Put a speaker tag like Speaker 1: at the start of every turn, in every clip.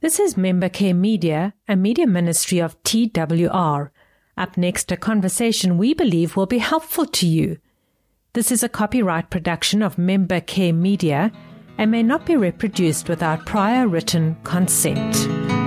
Speaker 1: This is Member Care Media, a media ministry of TWR. Up next, a conversation we believe will be helpful to you. This is a copyright production of Member Care Media and may not be reproduced without prior written consent.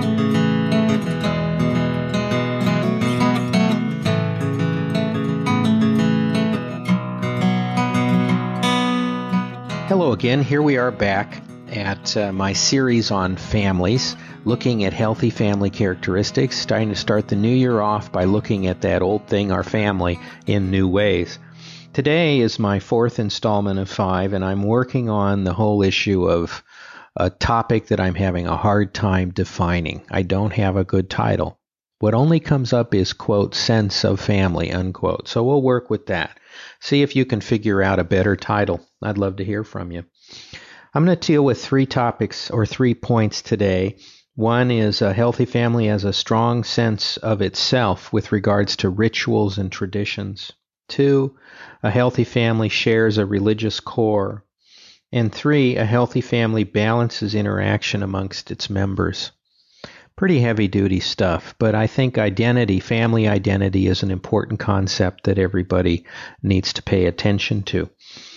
Speaker 2: Hello again. Here we are back at my series on families, looking at healthy family characteristics, starting to start the new year off by looking at that old thing, our family, in new ways. Today is my fourth installment of 5, and I'm working on the whole issue of a topic that I'm having a hard time defining. I don't have a good title. What only comes up is, quote, sense of family, unquote. So we'll work with that. See if you can figure out a better title. I'd love to hear from you. I'm going to deal with 3 topics or 3 points today. One is a healthy family has a strong sense of itself with regards to rituals and traditions. 2, a healthy family shares a religious core. And 3, a healthy family balances interaction amongst its members. Pretty heavy-duty stuff, but I think identity, family identity, is an important concept that everybody needs to pay attention to.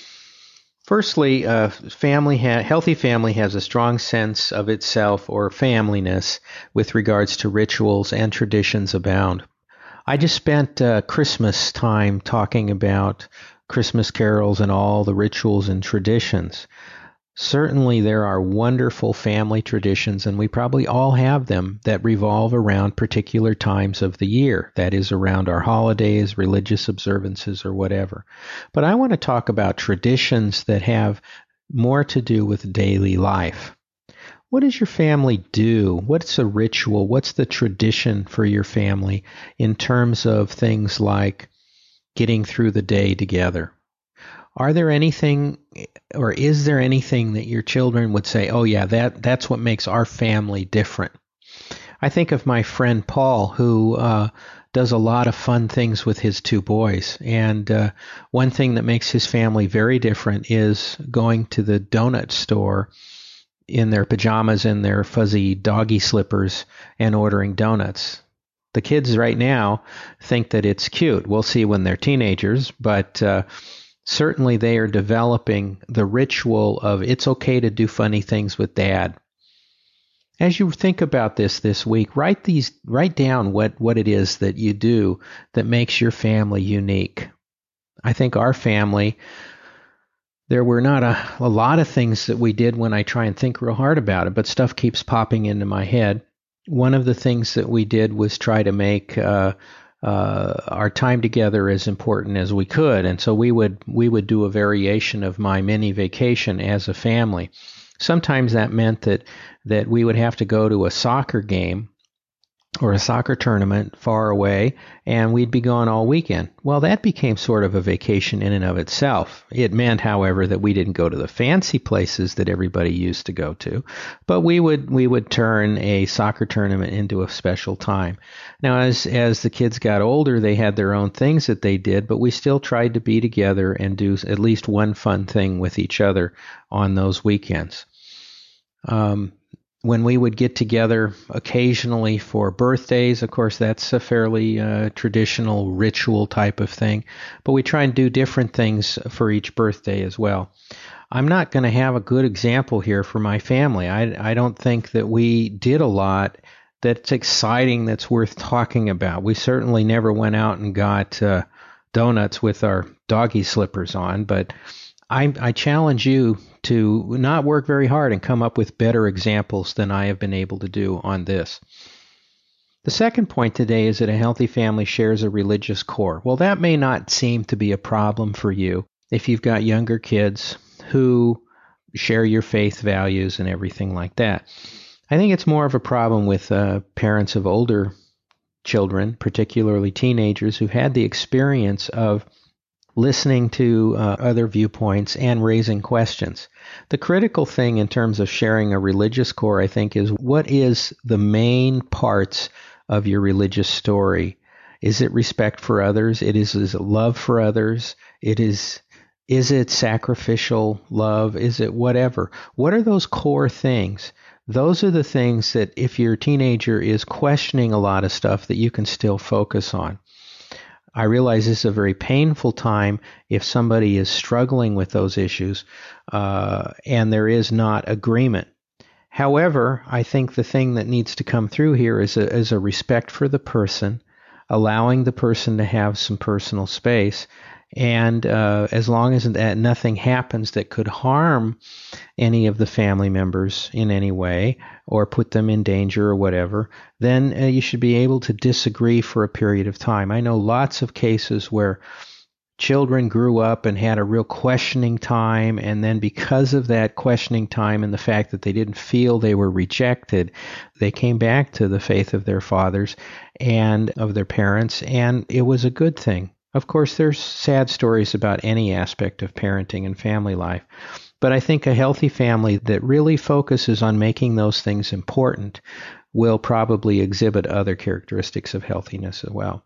Speaker 2: Firstly, healthy family has a strong sense of itself or familyness with regards to rituals and traditions abound. I just spent Christmas time talking about Christmas carols and all the rituals and traditions. Certainly there are wonderful family traditions, and we probably all have them, that revolve around particular times of the year. That is, around our holidays, religious observances, or whatever. But I want to talk about traditions that have more to do with daily life. What does your family do? What's a ritual? What's the tradition for your family in terms of things like getting through the day together? Are there anything, or is there anything that your children would say, oh yeah, that's what makes our family different? I think of my friend Paul, who does a lot of fun things with his 2 boys. And one thing that makes his family very different is going to the donut store in their pajamas and their fuzzy doggy slippers and ordering donuts. The kids right now think that it's cute. We'll see when they're teenagers, but certainly they are developing the ritual of it's okay to do funny things with Dad. As you think about this week, write down what it is that you do that makes your family unique. I think our family, there were not a lot of things that we did when I try and think real hard about it, but stuff keeps popping into my head. One of the things that we did was try to make our time together as important as we could, and so we would do a variation of my mini vacation as a family. Sometimes that meant that we would have to go to a soccer game or a soccer tournament far away, and we'd be gone all weekend. Well, that became sort of a vacation in and of itself. It meant, however, that we didn't go to the fancy places that everybody used to go to, but we would turn a soccer tournament into a special time. Now, as the kids got older, they had their own things that they did, but we still tried to be together and do at least one fun thing with each other on those weekends. When we would get together occasionally for birthdays, of course, that's a fairly traditional ritual type of thing, but we try and do different things for each birthday as well. I'm not going to have a good example here for my family. I don't think that we did a lot that's exciting, that's worth talking about. We certainly never went out and got donuts with our doggy slippers on, but I challenge you to not work very hard and come up with better examples than I have been able to do on this. The second point today is that a healthy family shares a religious core. Well, that may not seem to be a problem for you if you've got younger kids who share your faith values and everything like that. I think it's more of a problem with parents of older children, particularly teenagers, who've had the experience of listening to other viewpoints and raising questions. The critical thing in terms of sharing a religious core, I think, is what is the main parts of your religious story? Is it respect for others? Is it love for others? Is it sacrificial love? Is it whatever? What are those core things Those are the things that if your teenager is questioning a lot of stuff that you can still focus on. I realize this is a very painful time if somebody is struggling with those issues and there is not agreement. However, I think the thing that needs to come through here is a respect for the person, allowing the person to have some personal space. And as long as nothing happens that could harm any of the family members in any way or put them in danger or whatever, then you should be able to disagree for a period of time. I know lots of cases where children grew up and had a real questioning time, and then because of that questioning time and the fact that they didn't feel they were rejected, they came back to the faith of their fathers and of their parents, and it was a good thing. Of course, there's sad stories about any aspect of parenting and family life, but I think a healthy family that really focuses on making those things important will probably exhibit other characteristics of healthiness as well.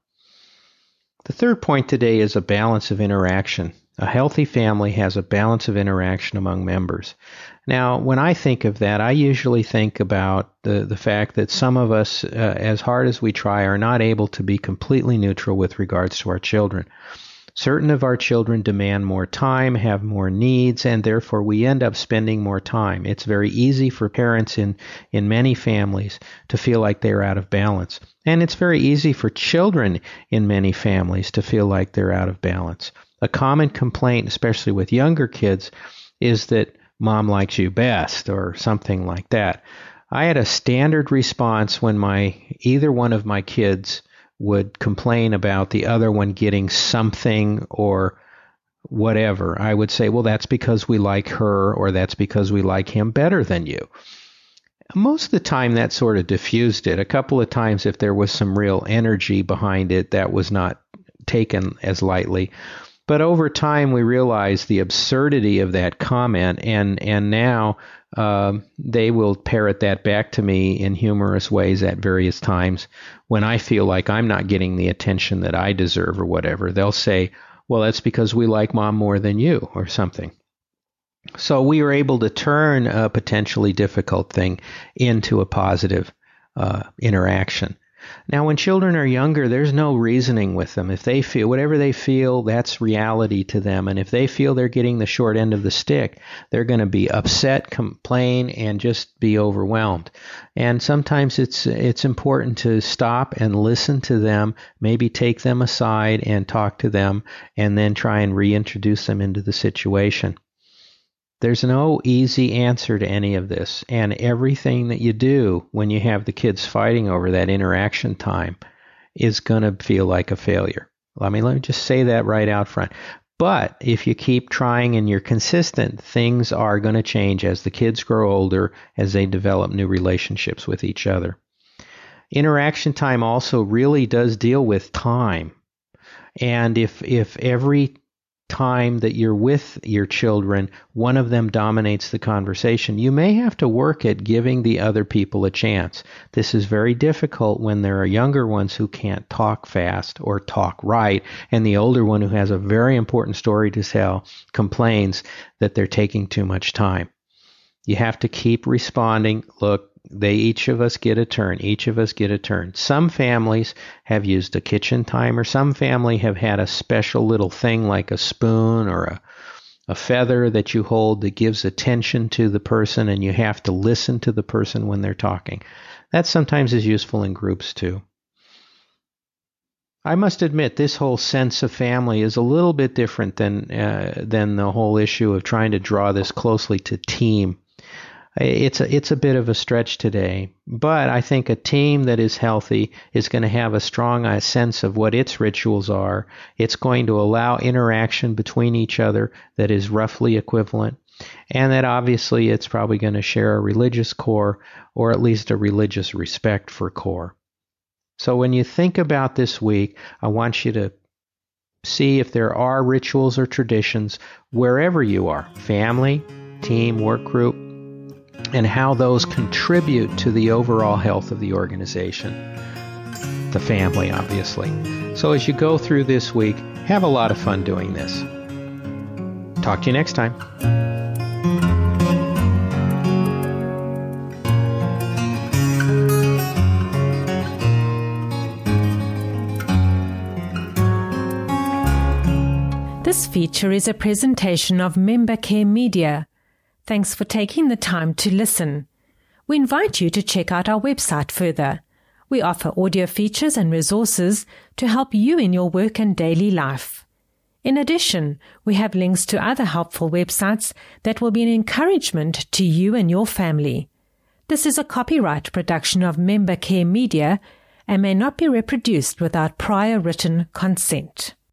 Speaker 2: The third point today is a balance of interaction. A healthy family has a balance of interaction among members. Now, when I think of that, I usually think about the fact that some of us, as hard as we try, are not able to be completely neutral with regards to our children. Certain of our children demand more time, have more needs, and therefore we end up spending more time. It's very easy for parents in many families to feel like they're out of balance. And it's very easy for children in many families to feel like they're out of balance. A common complaint, especially with younger kids, is that mom likes you best or something like that. I had a standard response when either one of my kids would complain about the other one getting something or whatever. I would say, well, that's because we like her, or that's because we like him better than you. Most of the time that sort of diffused it. A couple of times if there was some real energy behind it, that was not taken as lightly. But over time we realized the absurdity of that comment, and now they will parrot that back to me in humorous ways at various times when I feel like I'm not getting the attention that I deserve or whatever. They'll say, well, that's because we like mom more than you or something. So we were able to turn a potentially difficult thing into a positive interaction. Now, when children are younger, there's no reasoning with them. If they feel whatever they feel, that's reality to them. And if they feel they're getting the short end of the stick, they're going to be upset, complain, and just be overwhelmed. And sometimes it's important to stop and listen to them, maybe take them aside and talk to them, and then try and reintroduce them into the situation. There's no easy answer to any of this, and everything that you do when you have the kids fighting over that interaction time is going to feel like a failure. Let me just say that right out front. But if you keep trying and you're consistent, things are going to change as the kids grow older, as they develop new relationships with each other. Interaction time also really does deal with time. And if every time that you're with your children, one of them dominates the conversation, you may have to work at giving the other people a chance. This is very difficult when there are younger ones who can't talk fast or talk right, and the older one who has a very important story to tell complains that they're taking too much time. You have to keep responding. Look, each of us get a turn. Each of us get a turn. Some families have used a kitchen timer. Some family have had a special little thing like a spoon or a feather that you hold that gives attention to the person, and you have to listen to the person when they're talking. That sometimes is useful in groups too. I must admit, this whole sense of family is a little bit different than the whole issue of trying to draw this closely to team. It's a bit of a stretch today, but I think a team that is healthy is going to have a strong sense of what its rituals are. It's going to allow interaction between each other that is roughly equivalent, and that obviously it's probably going to share a religious core, or at least a religious respect for core. So when you think about this week, I want you to see if there are rituals or traditions wherever you are, family, team, work group, and how those contribute to the overall health of the organization, the family, obviously. So as you go through this week, have a lot of fun doing this. Talk to you next time.
Speaker 1: This feature is a presentation of Member Care Media. Thanks for taking the time to listen. We invite you to check out our website further. We offer audio features and resources to help you in your work and daily life. In addition, we have links to other helpful websites that will be an encouragement to you and your family. This is a copyright production of Member Care Media and may not be reproduced without prior written consent.